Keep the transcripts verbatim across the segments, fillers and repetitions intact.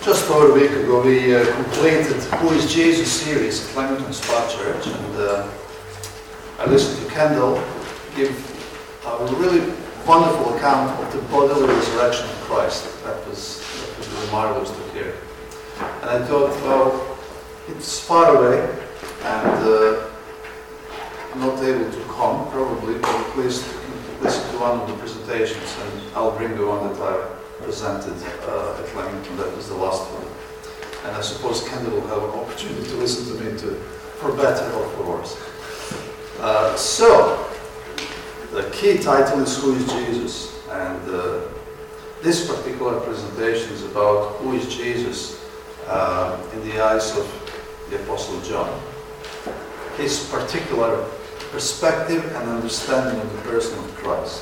Just over a week ago, we uh, completed Who is Jesus series at Leamington Spa Church, and uh, I listened to Kendall give a really wonderful account of the bodily resurrection of Christ. That was, that was really marvelous to hear. And I thought, well, it's far away, and uh, I'm not able to come, probably, but at least listen to one of the presentations, and I'll bring the one that I presented uh, at Leamington. That was the last one. And I suppose Kendall will have an opportunity to listen to me too, for better or for worse. Uh, so, the key title is Who is Jesus? And uh, this particular presentation is about who is Jesus uh, in the eyes of the Apostle John. His particular perspective and understanding of the person of Christ.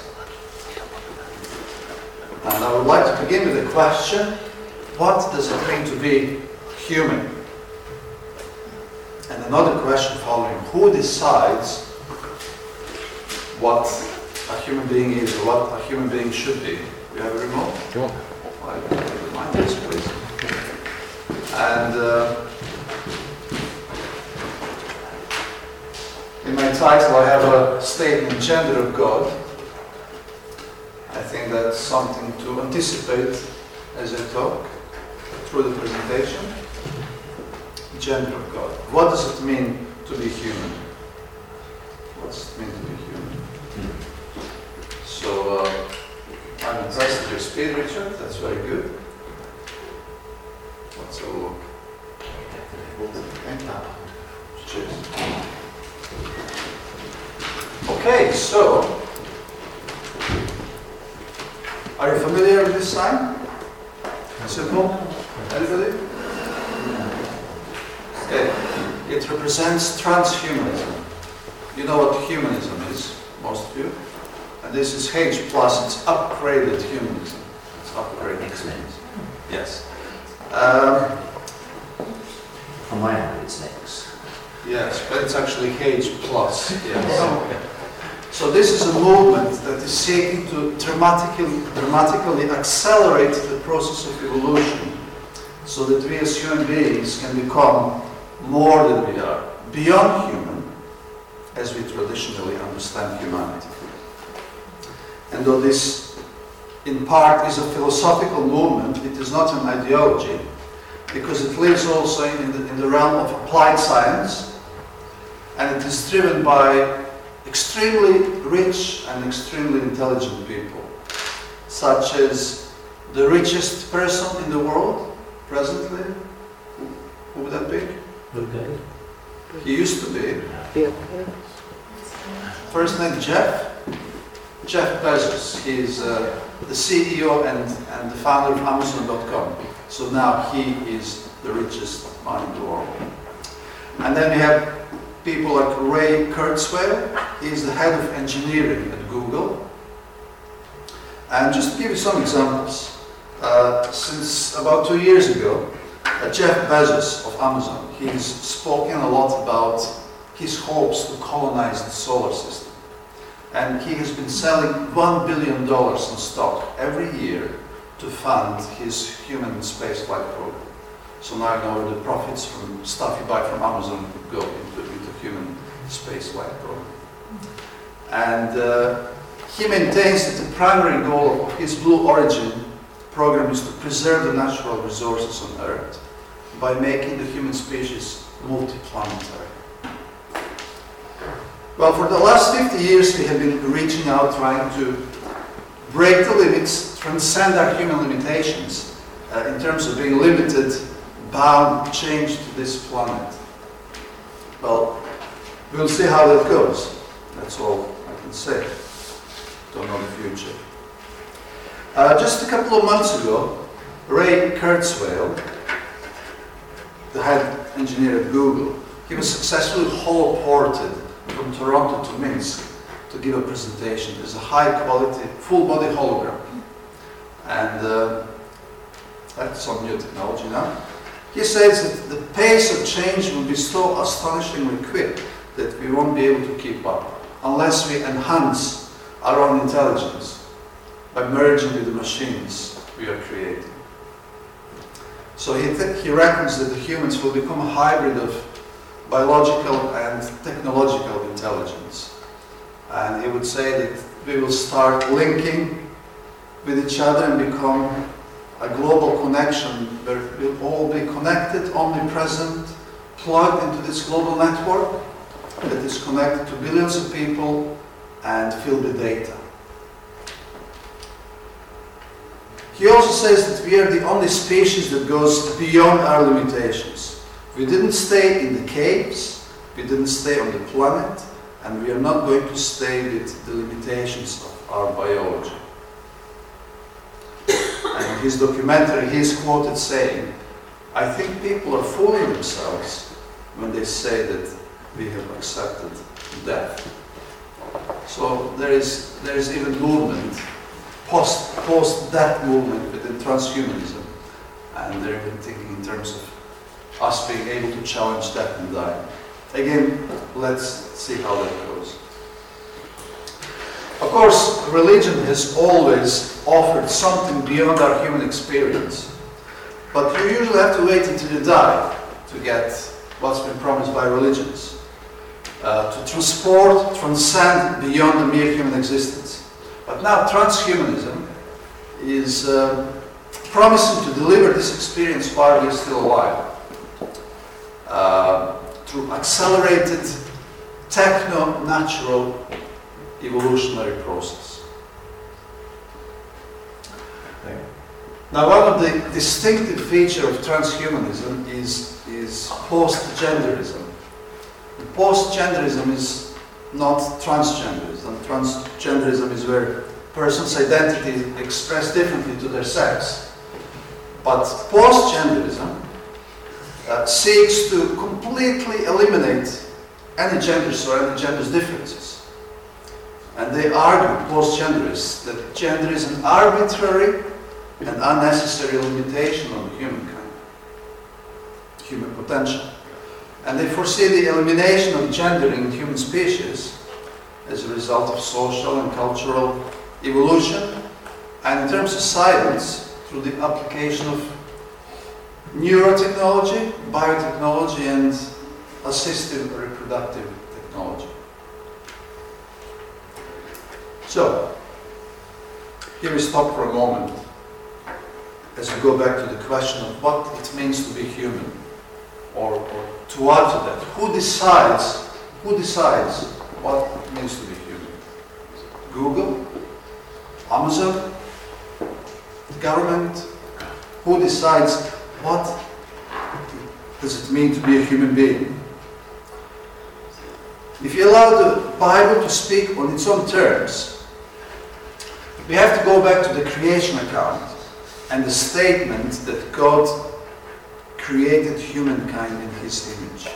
And I would like to begin with a question: what does it mean to be human? And another question following: who decides what a human being is, or what a human being should be? We have a remote? Sure. I remind this, please. And uh, in my title I have a statement, Gender of God. I think that's something to anticipate as I talk through the presentation. Gender of God. What does it mean to be human? What does it mean to be human? So, uh, I'm impressed with your speed, Richard. That's very good. Let's have a look. Okay, so, are you familiar with this sign? Simple? Anybody? Okay. It represents transhumanism. You know what humanism is, most of you. And this is H plus, it's upgraded humanism. It's upgraded humanism. Yes. Um, From my hand, it's X. Yes, but it's actually H plus. Yes. So this is a movement that is seeking to dramatically, dramatically accelerate the process of evolution, so that we as human beings can become more than we are, beyond human, as we traditionally understand humanity. And though this, in part, is a philosophical movement, it is not an ideology, because it lives also in the, in the realm of applied science, and it is driven by extremely rich and extremely intelligent people, such as the richest person in the world presently. Who, who would that be? Okay. He used to be. First name Jeff. Jeff Bezos. He is uh, the C E O and, and the founder of Amazon dot com. So now he is the richest man in the world. And then we have people like Ray Kurzweil. He is the head of engineering at Google. And just to give you some examples, uh, since about two years ago, uh, Jeff Bezos of Amazon, he's spoken a lot about his hopes to colonize the solar system. And he has been selling one billion dollars in stock every year to fund his human spaceflight program. So now you know the profits from stuff you buy from Amazon go into, into human spaceflight program. And uh, he maintains that the primary goal of his Blue Origin program is to preserve the natural resources on Earth by making the human species multi-planetary. Well, for the last fifty years we have been reaching out, trying to break the limits, transcend our human limitations uh, in terms of being limited, bound, chained to this planet. Well, we'll see how that goes. That's all I can say. Don't know the future. Uh, just a couple of months ago, Ray Kurzweil, the head engineer at Google, he was successfully holoported from Toronto to Minsk to give a presentation. There's a high-quality, full-body hologram. And uh, that's some new technology now. He says that the pace of change will be so astonishingly quick that we won't be able to keep up unless we enhance our own intelligence by merging with the machines we are creating. So he, th- he reckons that the humans will become a hybrid of biological and technological intelligence. And he would say that we will start linking with each other and become a global connection where we'll all be connected, omnipresent, plugged into this global network that is connected to billions of people and filled with data. He also says that we are the only species that goes beyond our limitations. We didn't stay in the caves, we didn't stay on the planet, and we are not going to stay with the limitations of our biology. And in his documentary, he is quoted saying, "I think people are fooling themselves when they say that we have accepted death." So there is there is even movement, post post death movement within transhumanism, and they're even thinking in terms of us being able to challenge death and die. Again, let's see how that goes. Of course, religion has always offered something beyond our human experience, but you usually have to wait until you die to get what's been promised by religions. Uh, to transport, transcend beyond the mere human existence. But now transhumanism is uh, promising to deliver this experience while we're still alive. Uh, through accelerated techno-natural evolutionary process. Okay. Now, one of the distinctive features of transhumanism is, is post-genderism. Post-genderism is not transgenderism. Transgenderism is where a person's identity is expressed differently to their sex. But post-genderism uh, seeks to completely eliminate any genders or any genders differences. And they argue, post-genderists, that gender is an arbitrary and unnecessary limitation on humankind, human potential. And they foresee the elimination of gender in human species as a result of social and cultural evolution, and in terms of science, through the application of neurotechnology, biotechnology, and assistive reproductive technology. So, here we stop for a moment as we go back to the question of what it means to be human, or, or to add to that, who decides, who decides what it means to be human? Google? Amazon? The government? Who decides what does it mean to be a human being? If you allow the Bible to speak on its own terms, we have to go back to the creation account and the statement that God created humankind in His image.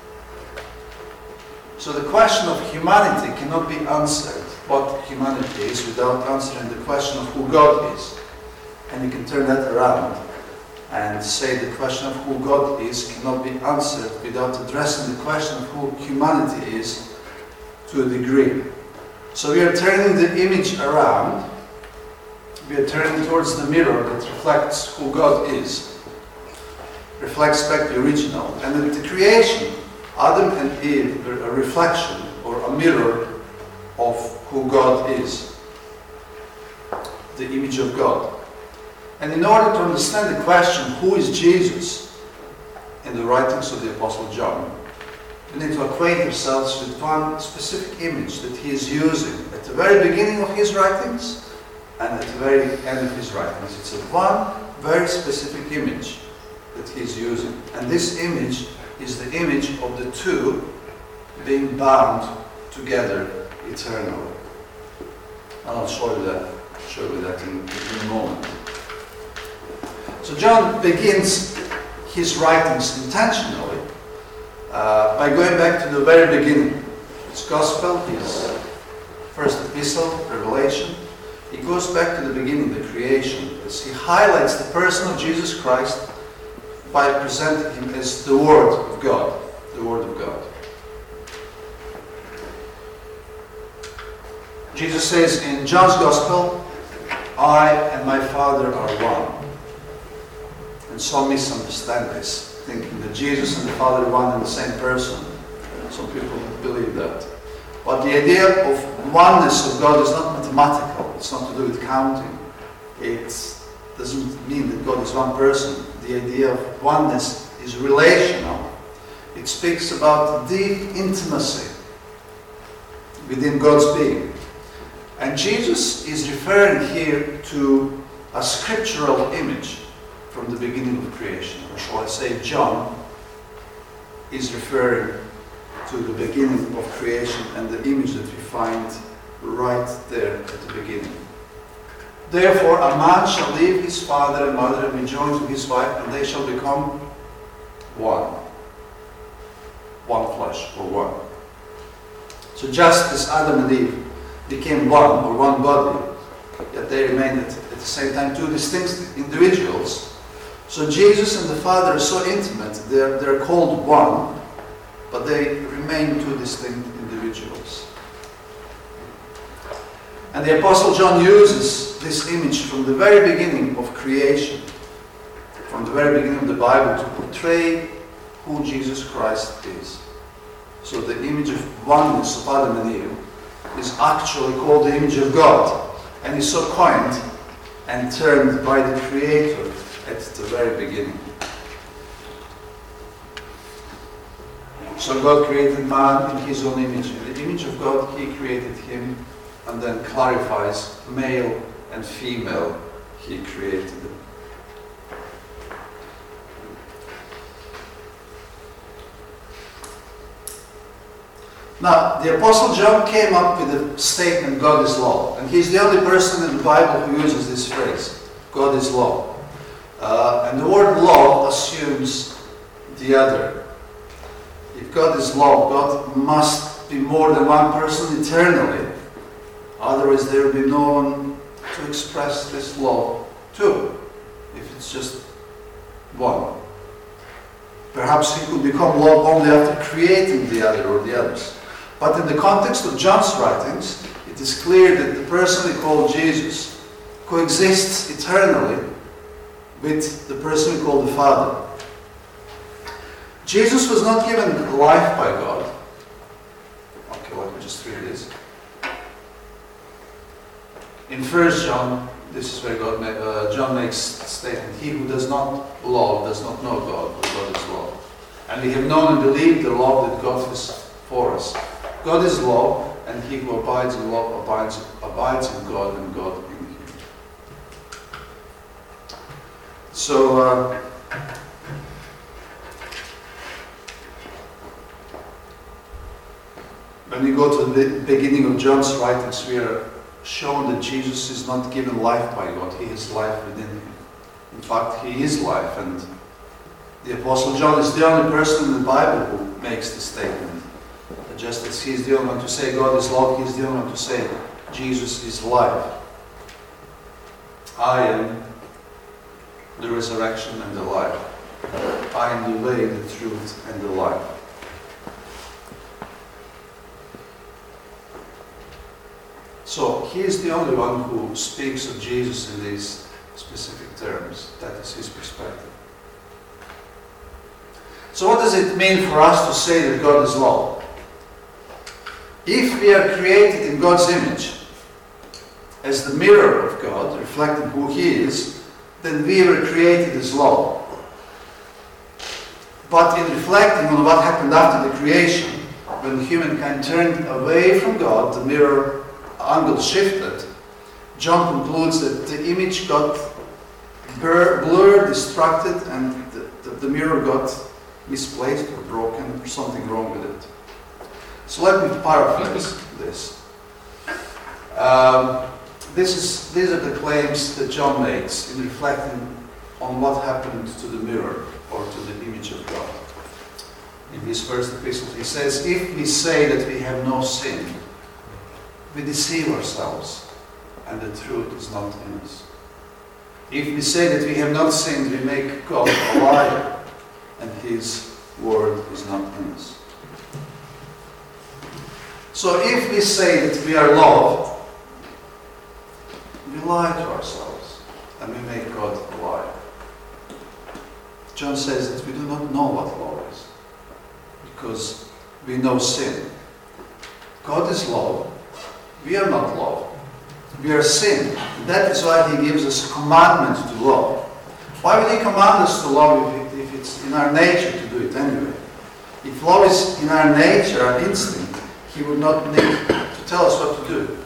So the question of humanity cannot be answered, what humanity is, without answering the question of who God is. And you can turn that around and say the question of who God is cannot be answered without addressing the question of who humanity is to a degree. So we are turning the image around. We are turning towards the mirror that reflects who God is. Reflects back the original. And in the creation, Adam and Eve were a reflection or a mirror of who God is. The image of God. And in order to understand the question, who is Jesus, in the writings of the Apostle John, we need to acquaint ourselves with one specific image that he is using at the very beginning of his writings and at the very end of his writings. It's a one very specific image that he is using. And this image is the image of the two being bound together eternally. And I'll show you that, show you that in, in a moment. So John begins his writings intentionally uh, by going back to the very beginning. His Gospel, his first epistle, Revelation. He goes back to the beginning, the creation, as he highlights the person of Jesus Christ by presenting him as the Word of God. The Word of God. Jesus says in John's Gospel, I and my Father are one. And some misunderstand this, thinking that Jesus and the Father are one and the same person. Some people believe that. But the idea of oneness of God is not mathematical. It's not to do with counting. It doesn't mean that God is one person. The idea of oneness is relational. It speaks about deep intimacy within God's being. And Jesus is referring here to a scriptural image from the beginning of creation. Or shall I say, John is referring to the beginning of creation and the image that we find right there at the beginning. Therefore, a man shall leave his father and mother and be joined to his wife, and they shall become one. One flesh, or one. So just as Adam and Eve became one, or one body, yet they remained at, at the same time two distinct individuals, so Jesus and the Father are so intimate, they're, they're called one, but they remain two distinct individuals. And the Apostle John uses this image from the very beginning of creation, from the very beginning of the Bible, to portray who Jesus Christ is. So the image of oneness of Adam and Eve is actually called the image of God, and is so coined and termed by the Creator at the very beginning. So God created man in his own image. In the image of God he created him, and then clarifies male and female he created them. Now, the Apostle John came up with the statement, God is love. And he's the only person in the Bible who uses this phrase, God is love. Uh, and the word love assumes the other. If God is love, God must be more than one person eternally. Otherwise there will be no one to express this love to, if it's just one. Perhaps he could become love only after creating the other or the others. But in the context of John's writings, it is clear that the person we call Jesus coexists eternally with the person we call the Father. Jesus was not given life by God. Okay, let me just read this. In First John, this is where God ma- uh, John makes a statement, he who does not love does not know God, for God is love. And we have known and believed the love that God has for us. God is love, and he who abides in love abides, abides in God, and God in him. So, uh, when we go to the beginning of John's writings, we are shown that Jesus is not given life by God, he has life within him. In fact, he is life, and the Apostle John is the only person in the Bible who makes the statement. Just as he is the only one to say God is love, he is the only one to say Jesus is life. I am the resurrection and the life. I am the way, the truth, and the life. So he is the only one who speaks of Jesus in these specific terms. That is his perspective. So what does it mean for us to say that God is love? If we are created in God's image, as the mirror of God, reflecting who he is, then we were created as love. But in reflecting on what happened after the creation, when humankind turned away from God, the mirror angle shifted, John concludes that the image got blurred, distracted, and the, the, the mirror got misplaced or broken, or something wrong with it. So let me paraphrase this. Um, this is, these are the claims that John makes in reflecting on what happened to the mirror or to the image of God. In his first epistle he says, if we say that we have no sin, we deceive ourselves, and the truth is not in us. If we say that we have not sinned, we make God a liar, and his word is not in us. So if we say that we are loved, we lie to ourselves, and we make God a liar. John says that we do not know what love is, because we know sin. God is love. We are not love. We are sin. And that is why he gives us a commandment to love. Why would he command us to love if, it, if it's in our nature to do it anyway? If love is in our nature, our instinct, he would not need to tell us what to do.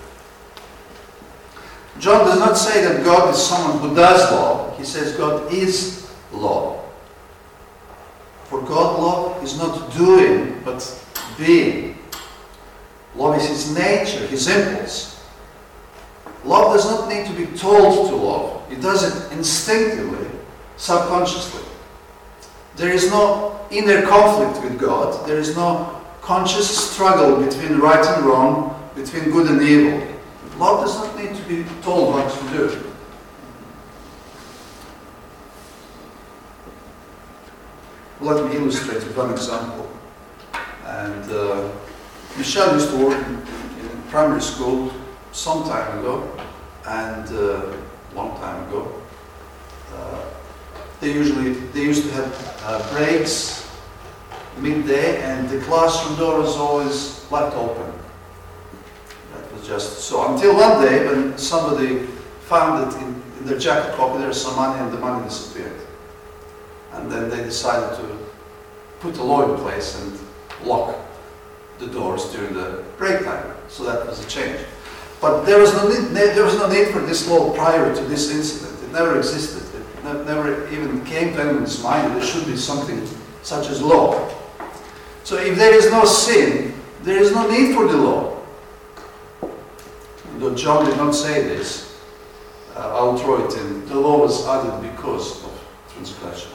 John does not say that God is someone who does love. He says God is love. For God, love is not doing, but being. Love is his nature, his impulse. Love does not need to be told to love. It does it instinctively, subconsciously. There is no inner conflict with God. There is no conscious struggle between right and wrong, between good and evil. Love does not need to be told what to do. Let me illustrate with one example. And uh, Michelle used to work in, in primary school some time ago, and uh, long time ago. Uh, they usually they used to have uh, breaks midday, and the classroom door was always left open. That was just so until one day when somebody found that in, in their jacket pocket there was some money, and the money disappeared. And then they decided to put a law in place and lock the doors during the break time. So that was a change. But there was no need, there was no need for this law prior to this incident. It never existed. It ne- never even came to anyone's mind that there should be something such as law. So if there is no sin, there is no need for the law. Though John did not say this, uh, I'll throw it in. The law was added because of transgression.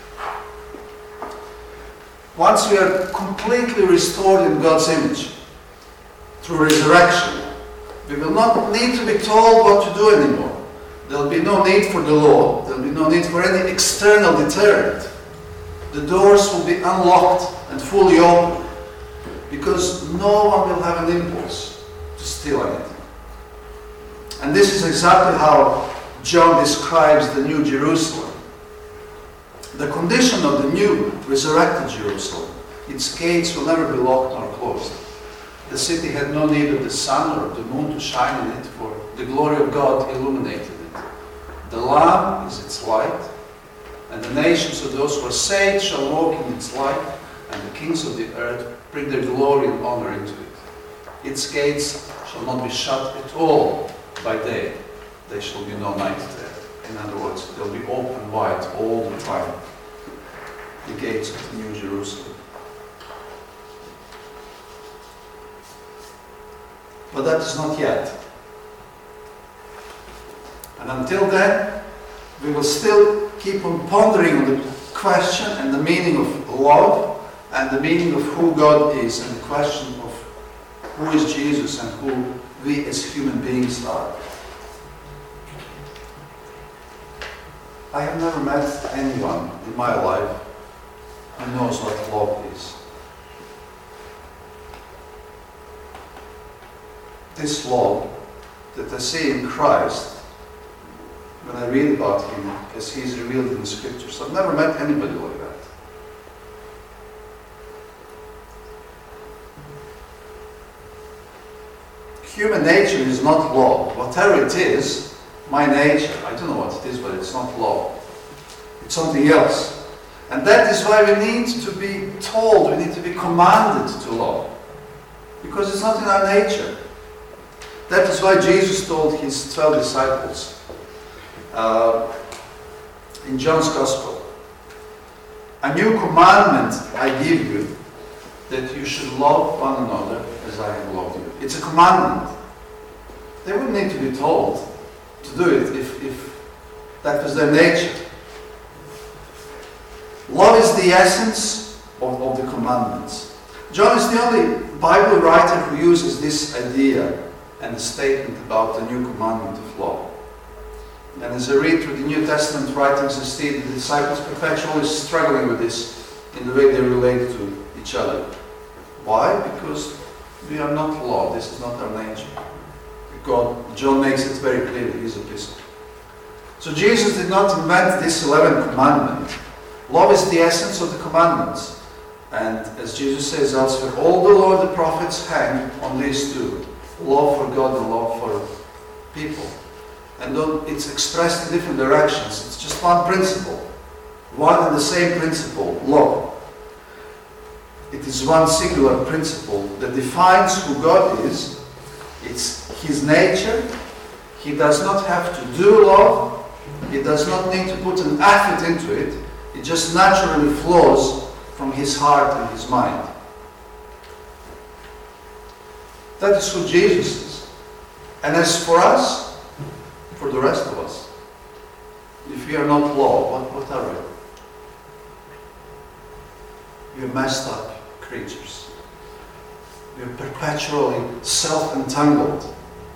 Once we are completely restored in God's image through resurrection, we will not need to be told what to do anymore. There will be no need for the law. There will be no need for any external deterrent. The doors will be unlocked and fully open, because no one will have an impulse to steal anything. And this is exactly how John describes the New Jerusalem. The condition of the new resurrected Jerusalem: its gates will never be locked nor closed. The city had no need of the sun or of the moon to shine in it, for the glory of God illuminated it. The Lamb is its light, and the nations of those who are saved shall walk in its light, and the kings of the earth bring their glory and honor into it. Its gates shall not be shut at all by day. There shall be no night there. In other words, they'll be open wide all the time, the gates of the New Jerusalem. But that is not yet. And until then, we will still keep on pondering on the question and the meaning of love, and the meaning of who God is, and the question of who is Jesus and who we as human beings are. I have never met anyone in my life who knows what love is. This love that I see in Christ when I read about him as he is revealed in the scriptures. I've never met anybody like that. Human nature is not love. Whatever it is, my nature, I don't know what it is, but it's not love. It's something else. And that is why we need to be told, we need to be commanded to love. Because it's not in our nature. That is why Jesus told his twelve disciples uh, in John's Gospel, "A new commandment I give you, that you should love one another as I have loved you." It's a commandment. They wouldn't need to be told to do it if, if that was their nature. Love is the essence of, of the commandments. John is the only Bible writer who uses this idea and the statement about the new commandment of love. And as I read through the New Testament writings, I see the disciples perpetually struggling with this in the way they relate to each other. Why? Because we are not law. This is not our nature. God, John makes it very clear in his epistle. So Jesus did not invent this eleventh commandment Love is the essence of the commandments. And as Jesus says elsewhere, all the law and the prophets hang on these two. Love for God and love for people. And though it's expressed in different directions, it's just one principle. One and the same principle, love. It is one singular principle that defines who God is. It's His nature. He does not have to do love. He does not need to put an effort into it. It just naturally flows from His heart and His mind. That is who Jesus is. And as for us, for the rest of us, if we are not love, what, what are we? We are messed up creatures. We are perpetually self-entangled.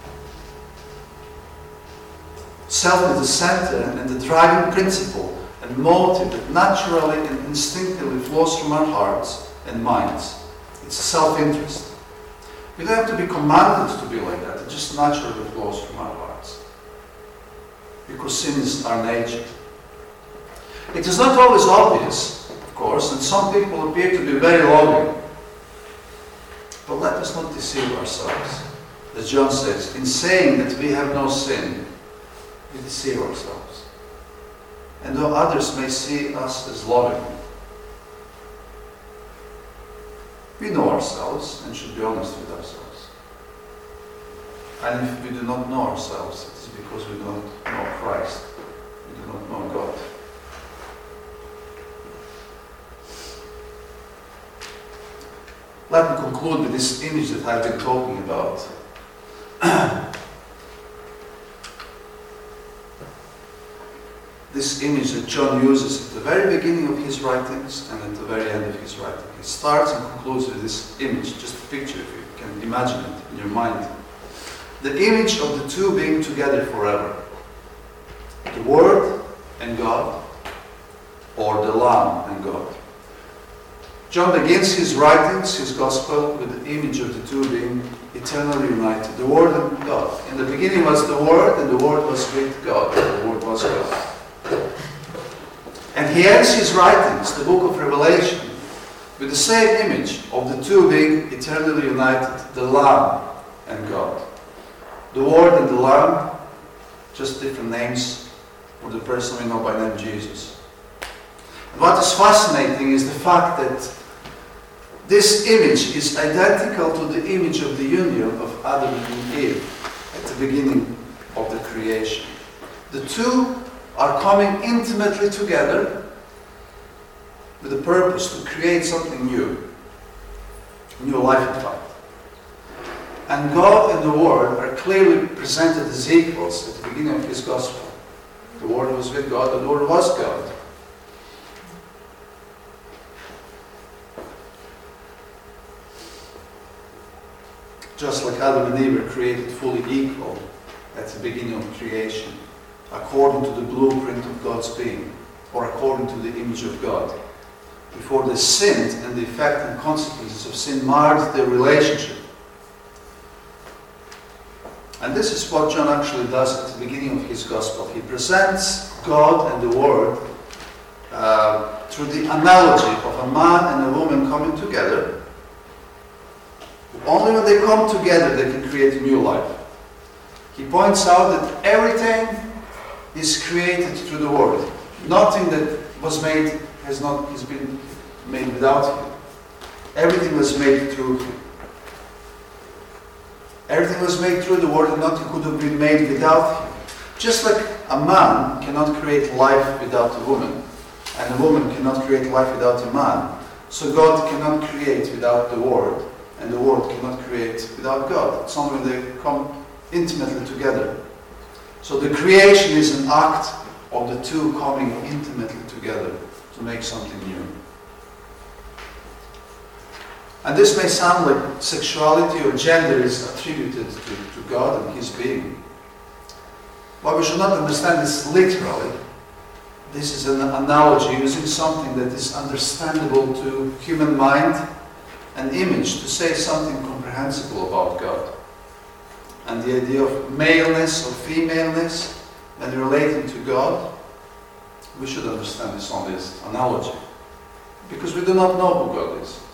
Self is the center and the driving principle and motive that naturally and instinctively flows from our hearts and minds. It's self-interest. We don't have to be commanded to be like that. It just naturally flows from our hearts. Because sin is our nature. It is not always obvious, of course, and some people appear to be very loving. But let us not deceive ourselves. As John says, in saying that we have no sin, we deceive ourselves. And though others may see us as loving, we know ourselves and should be honest with ourselves. And if we do not know ourselves, it is because we do not know Christ. We do not know God. Let me conclude with this image that I've been talking about. This image that John uses at the very beginning of his writings and at the very end of his writing. He starts and concludes with this image, just a picture if you can imagine it in your mind. The image of the two being together forever. The Word and God, or the Lamb and God. John begins his writings, his Gospel, with the image of the two being eternally united. The Word and God. In the beginning was the Word, and the Word was with God, and the Word was God. And he ends his writings, the book of Revelation, with the same image of the two being eternally united, the Lamb and God. The Word and the Lamb, just different names for the person we know by name Jesus. And what is fascinating is the fact that this image is identical to the image of the union of Adam and Eve at the beginning of the creation. The two are coming intimately together with the purpose to create something new. New life, in fact. And God and the Word are clearly presented as equals at the beginning of his Gospel. The Word was with God, and the Word was God. Just like Adam and Eve were created fully equal at the beginning of creation, according to the blueprint of God's being, or according to the image of God. Before they sinned, and the effect and consequences of sin marred their relationship. And this is what John actually does at the beginning of his Gospel. He presents God and the Word uh, through the analogy of a man and a woman coming together. Only when they come together they can create a new life. He points out that everything is created through the Word. Nothing that was made has not has been made without him. Everything was made through him. Everything was made through the Word, and nothing could have been made without him. Just like a man cannot create life without a woman, and a woman cannot create life without a man, so God cannot create without the Word, and the Word cannot create without God. It's only when they come intimately together. So the creation is an act of the two coming intimately together to make something new. And this may sound like sexuality or gender is attributed to, to God and his being. But we should not understand this literally. This is an analogy using something that is understandable to human mind, an image to say something comprehensible about God. And the idea of maleness or femaleness and relating to God we should understand this on this analogy, because we do not know who God is.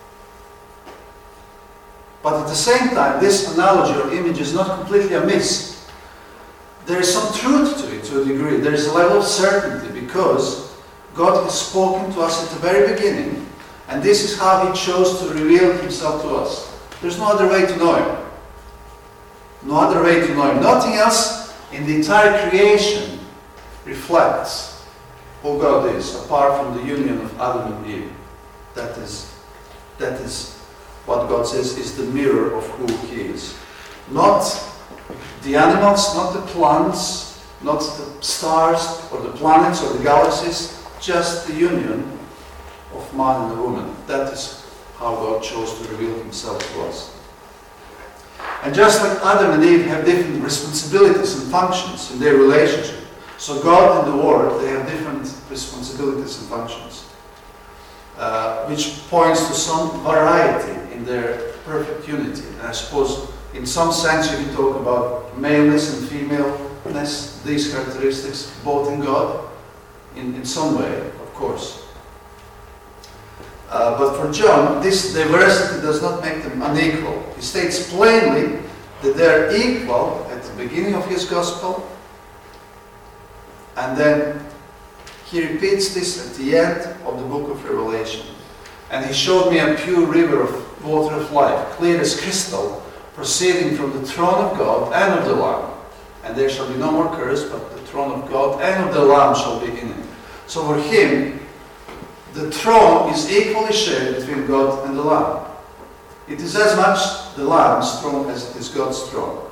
But at the same time, this analogy or image is not completely amiss. There is some truth to it to a degree. There is a level of certainty because God has spoken to us at the very beginning, and this is how He chose to reveal Himself to us. There's no other way to know Him. No other way to know Him. Nothing else in the entire creation reflects who God is, apart from the union of Adam and Eve. That is, that is what God says is the mirror of who He is. Not the animals, not the plants, not the stars or the planets or the galaxies, just the union of man and a woman. That is how God chose to reveal Himself to us. And just like Adam and Eve have different responsibilities and functions in their relationship, so God and the Word, they have different responsibilities and functions, uh, which points to some variety in their perfect unity. And I suppose in some sense you can talk about maleness and femaleness, these characteristics, both in God, in, in some way, of course. Uh, but for John, this diversity does not make them unequal. He states plainly that they are equal at the beginning of his gospel, and then he repeats this at the end of the book of Revelation. And he showed me a pure river of water of life, clear as crystal, proceeding from the throne of God and of the Lamb. And there shall be no more curse, but the throne of God and of the Lamb shall be in it. So for him, the throne is equally shared between God and the Lamb. It is as much the Lamb's throne as it is God's throne.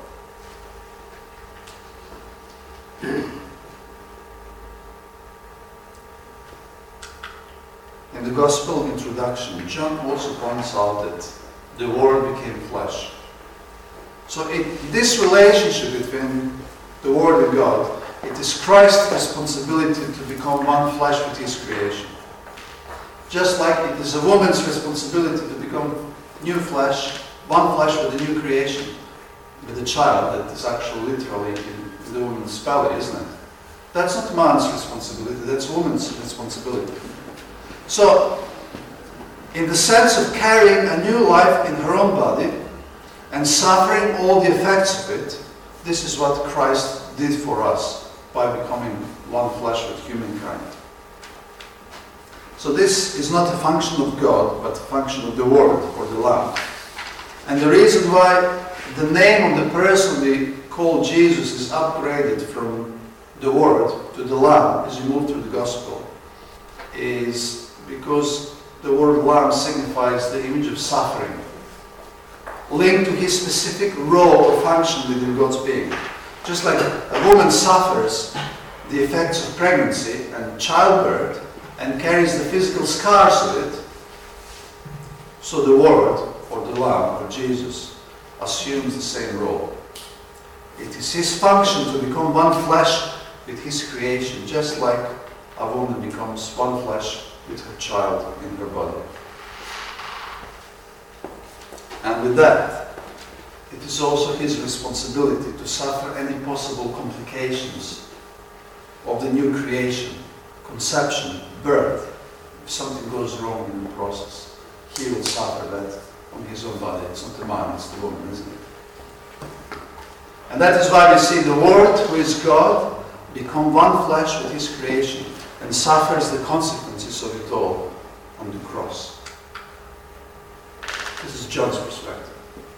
In the Gospel introduction, John also points out that the Word became flesh. So in this relationship between the Word and God, it is Christ's responsibility to become one flesh with His creation. Just like it is a woman's responsibility to become new flesh, one flesh with a new creation, with a child that is actually literally in the woman's belly, isn't it? That's not man's responsibility, that's woman's responsibility. So, in the sense of carrying a new life in her own body and suffering all the effects of it, this is what Christ did for us by becoming one flesh with humankind. So this is not a function of God, but a function of the Word or the Lamb. And the reason why the name of the person we call Jesus is upgraded from the Word to the Lamb as you move through the Gospel is because the word Lamb signifies the image of suffering, linked to His specific role or function within God's being. Just like a woman suffers the effects of pregnancy and childbirth and carries the physical scars of it, so the Word, or the Lamb, or Jesus, assumes the same role. It is His function to become one flesh with His creation, just like a woman becomes one flesh with her child in her body. And with that, it is also His responsibility to suffer any possible complications of the new creation, conception, birth. If something goes wrong in the process, He will suffer that on His own body. It's not the man, it's the woman, isn't it? And that is why we see the Word, who is God, become one flesh with His creation and suffers the consequences of it all on the cross. This is John's perspective.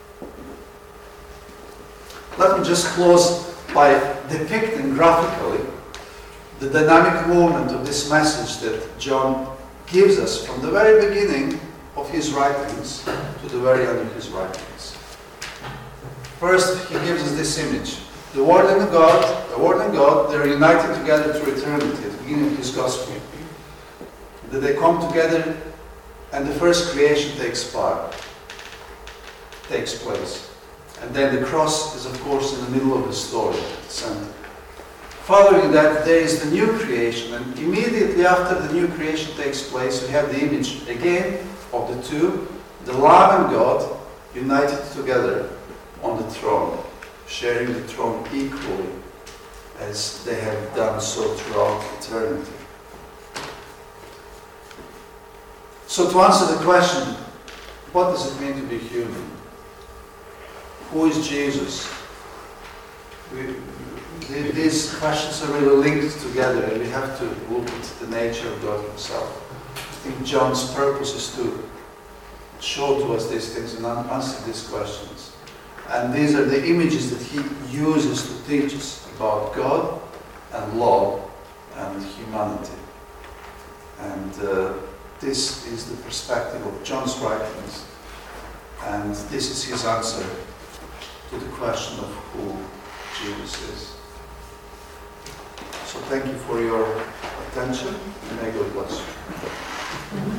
Let me just close by depicting graphically the dynamic movement of this message that John gives us from the very beginning of his writings to the very end of his writings. First, he gives us this image. The Word and the God, the Word and God, they're united together through eternity at the beginning of his gospel. That they come together and the first creation takes part, takes place. And then the cross is, of course, in the middle of the story, at the center. Following that, there is the new creation, and immediately after the new creation takes place, we have the image again of the two, the Lamb and God, united together on the throne, sharing the throne equally as they have done so throughout eternity. So to answer the question, what does it mean to be human? Who is Jesus? We, th- these questions are really linked together, and we have to look at the nature of God Himself. I think John's purpose is to show to us these things and an- answer these questions. And these are the images that he uses to teach us about God and law and humanity. And uh, this is the perspective of John's writings. And this is his answer to the question of who Jesus is. So thank you for your attention, and may God bless you.